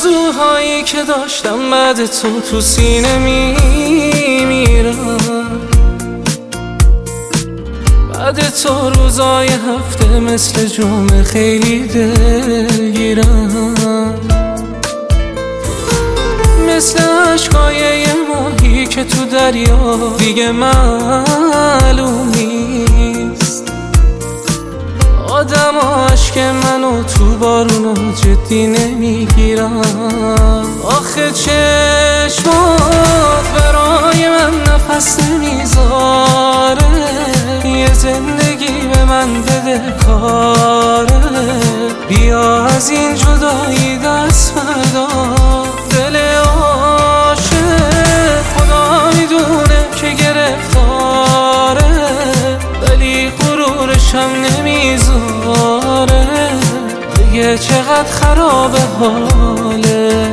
آرزوهایی که داشتم بعد تو سینه میمیرم. بعد تو روزای هفته مثل جمعه خیلی دلگیرم، مثل عشقای یه ماهی که تو دریا دیگه معلوم نیست. آدم عشق منو تو بارونو جدی نمیگیرم. آخه چشمات برای من نفس نمیذاره، یه زندگی به من بده کاره. بیا از این جدایی دست بردار، دل عاشق خدا میدونه که گرفتاره، ولی غرورشم نمیذاره. دیگه چقدر خرابه حاله.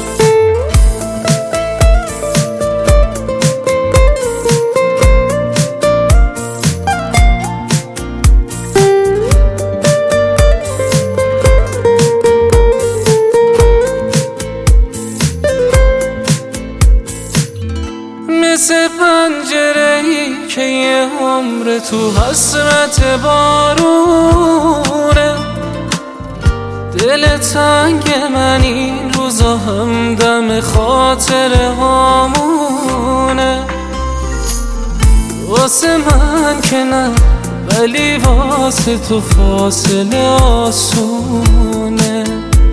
مثل پنجره‌ای که یه عمر تو حسرت بارونه، دل تنگ من این روزا همدم خاطره هامونه. واسه من که نه، ولی واسه تو فاصله آسونه.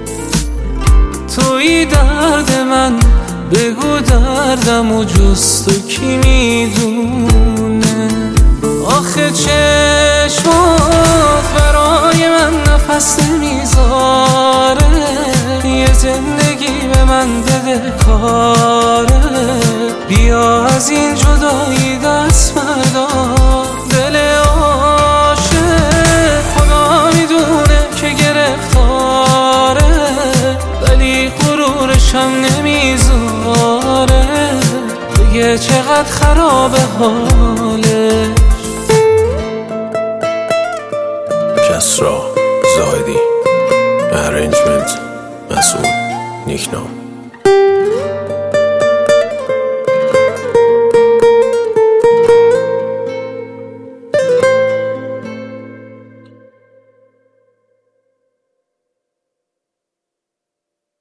توی درد من بگو دردم و جز تو کی میدونه. آخه چشمات برای من نفس نمیذاره، یه زندگی به من بده کاره. بیا از این جدایی دست بردار، دل عاشق خدا میدونه که گرفتاره، ولی غرورشم نمیذاره. دیگه چقدر خرابه حاله. کسرا زاهدی، ارنجمنت مسعود نیکنام.